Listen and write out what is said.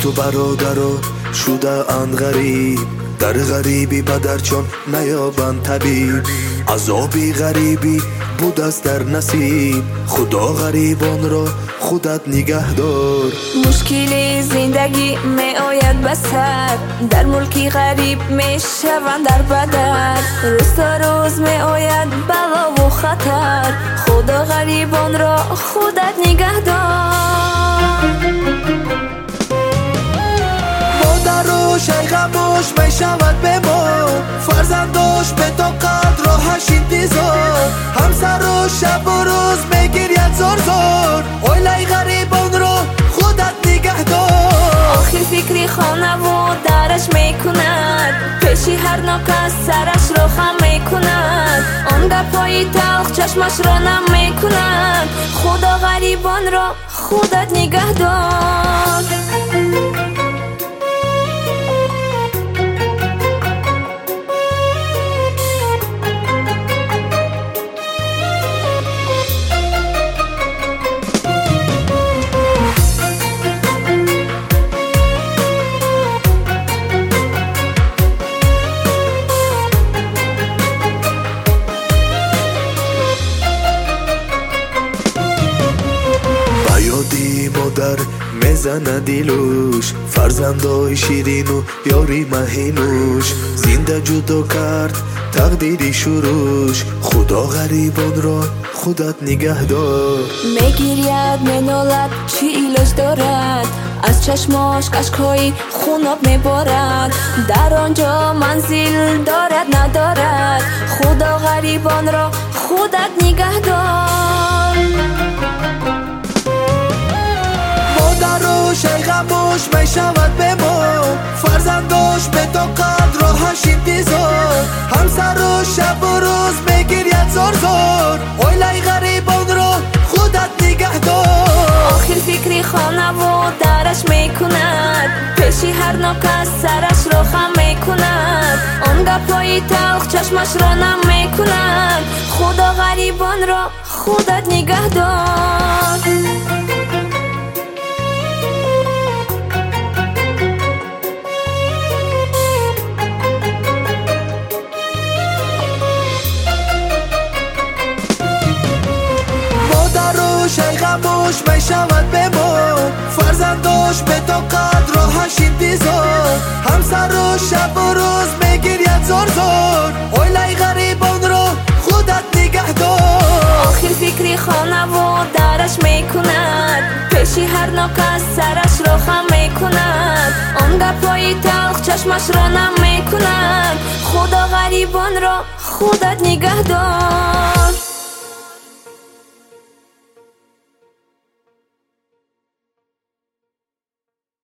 و برادرها شده اند غریب، در غریبی بدر چون نیابند طبیب. عذابی غریبی بود است در نصیب، خدا غریبان را خودت نگه دار. مشکل زندگی می آید به سر، در ملکی غریب می شوند در بدر. روز تا روز می آید بلا و خطر، خدا غریبان را خودت نگه دار. مادر و شیخموش می شود به ما، فرزنداش به طاقت راهش انتظار. همسر و شب و روز می گرید زار زار، اویلای غریبان را خودت نگه دار. آخر فکری خانه و درش می کند، پیشی هر ناکس سرش را خم می کند. آن گپای تلخ چشمش را نم می کند، خدا غریبان را خودت نگه دار. یادی مادر میزنه دیلوش، فرزندای شیرین و یاری مهینوش. زنده جدا کرد تقدیری شروش، خدا غریبان را خودت نگه دار. میگیرید مینالد چی ایلاج دارد، از چشماش اشکهای خوناب میبارد. در آنجا منزل دارد ندارد، خدا غریبان را خودت نگه دار. مادر و شیخموش می شود به ما، فرزنداش به طاقت راهش انتظار. همسر و شب و روز می گرید زار زار، اویلای غریبان را خودت نگه دار. آخر فکری خانه و درش می کند، پیشی هر ناکس سرش را خم می کند. آن گپای تلخ چشمش را نم می کند، خدا غریبان را خودت نگه دار. شیخموش می شود به ما، فرزنداش به طاقت راهش انتظار. همسر و شب و روز می گرید زار زار، اویلای غریبان را خودت نگه دار. آخر فکری خانه و درش می کند، پیشی هر ناکس سرش را خم می کند. آن گپای تلخ چشمش را نم می کند، خدا غریبان را خودت نگه دار.